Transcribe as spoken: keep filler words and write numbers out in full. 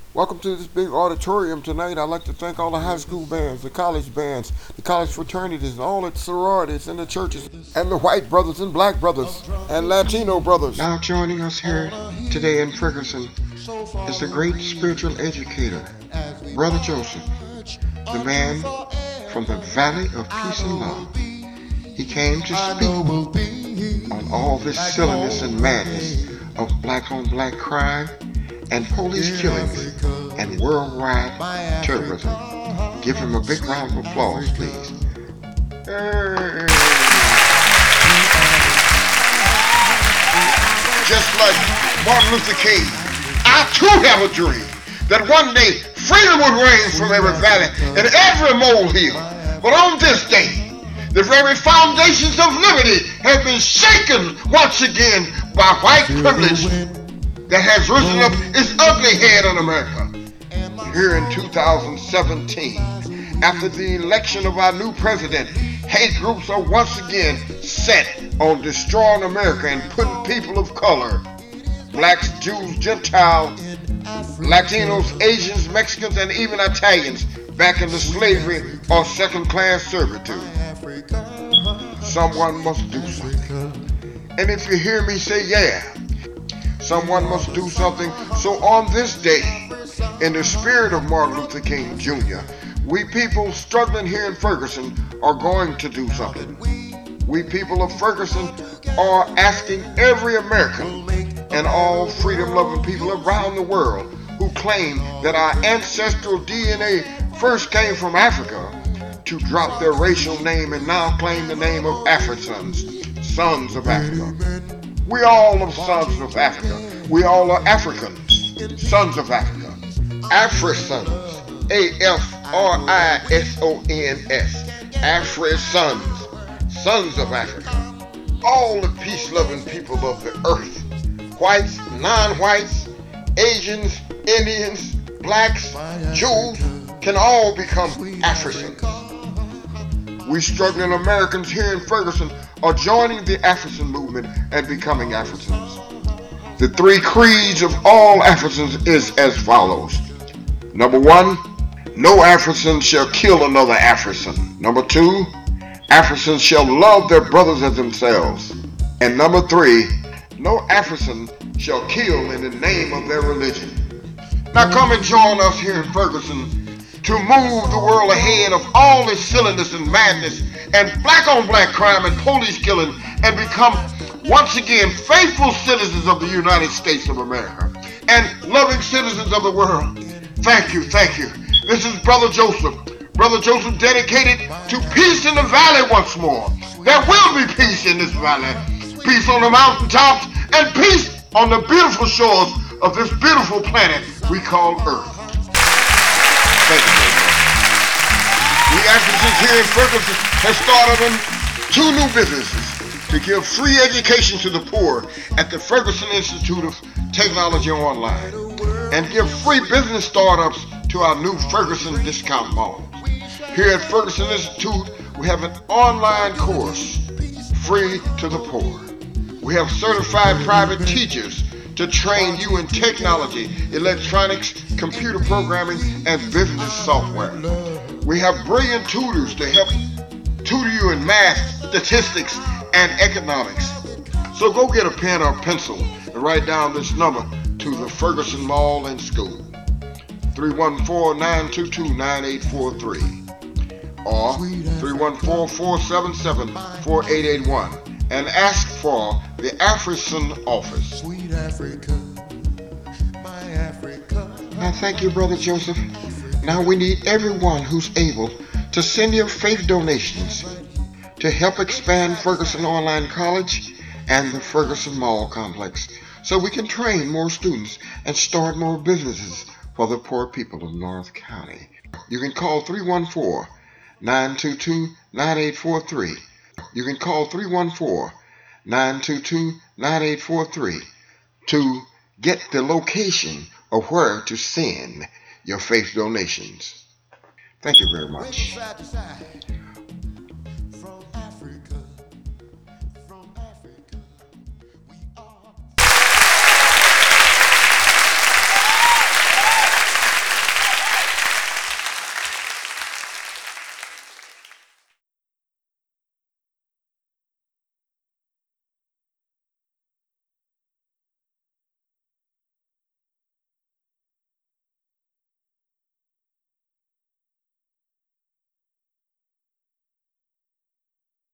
Welcome to this big auditorium tonight. I'd like to thank all the high school bands, the college bands, the college fraternities, and all its sororities and the churches, and the white brothers and black brothers, and Latino brothers. Now joining us here today in Ferguson is the great spiritual educator, Brother Joseph, the man from the Valley of Peace and Love. He came to speak on all this silliness and madness of black on black crime and police killings and worldwide terrorism. Give him a big round of applause, please. Just like Martin Luther King, I too have a dream that one day freedom would reign from every valley and every molehill. But on this day, the very foundations of liberty have been shaken once again by white privilege that has risen up its ugly head in America. Here in two thousand seventeen, after the election of our new president, hate groups are once again set on destroying America and putting people of color, blacks, Jews, Gentiles, Latinos, Asians, Mexicans, and even Italians back into slavery or second-class servitude. Someone must do something. And if you hear me say yeah, someone must do something. So on this day, in the spirit of Martin Luther King Junior, we people struggling here in Ferguson are going to do something. We people of Ferguson are asking every American and all freedom-loving people around the world who claim that our ancestral D N A first came from Africa to drop their racial name and now claim the name of Africans, sons of Africa. We all are sons of Africa. We all are Africans, sons of Africa. Afrisons, A F R I S O N S, Afrisons, sons of Africa. All the peace-loving people of the earth, whites, non-whites, Asians, Indians, blacks, Jews, can all become Africans. We struggling Americans here in Ferguson are joining the African movement and becoming Africans. The three creeds of all Africans is as follows. Number one, no African shall kill another African. Number two, Africans shall love their brothers as themselves. And number three, no African shall kill in the name of their religion. Now come and join us here in Ferguson to move the world ahead of all this silliness and madness and black on black crime and police killing and become once again faithful citizens of the United States of America and loving citizens of the world. Thank you, thank you. This is Brother Joseph. Brother Joseph dedicated to peace in the valley once more. There will be peace in this valley. Peace on the mountaintops and peace on the beautiful shores of this beautiful planet we call Earth. Thank you very much. We Africans here in Ferguson have started on two new businesses to give free education to the poor at the Ferguson Institute of Technology Online and give free business startups to our new Ferguson discount malls. Here at Ferguson Institute, we have an online course free to the poor. We have certified private teachers to train you in technology, electronics, computer programming, and business software. We have brilliant tutors to help tutor you in math, statistics, and economics. So go get a pen or pencil and write down this number to the Ferguson Mall and School, three one four, nine two two, nine eight four three or three one four, four seven seven, four eight eight one and ask for the African office. Sweet Africa, my Africa. Now thank you, Brother Joseph. Now we need everyone who's able to send your faith donations to help expand Ferguson Online College and the Ferguson Mall Complex so we can train more students and start more businesses for the poor people of North County. You can call three one four, nine two two, nine eight four three. You can call three one four, nine two two, nine eight four three to get the location of where to send your faith donations. Thank you very much.